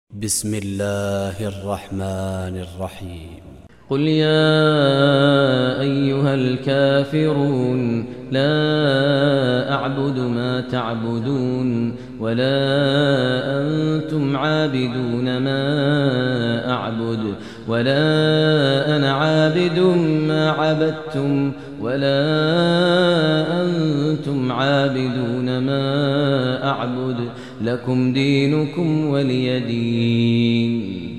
بسم الله الرحمن الرحيم. قل يا أيها الكافرون لا أعبد ما تعبدون ولا أنتم عابدون ما أعبد ولا أنا عابد ما عبدتم ولا أنتم عابدون ما أعبد لكم دينكم ولي دين.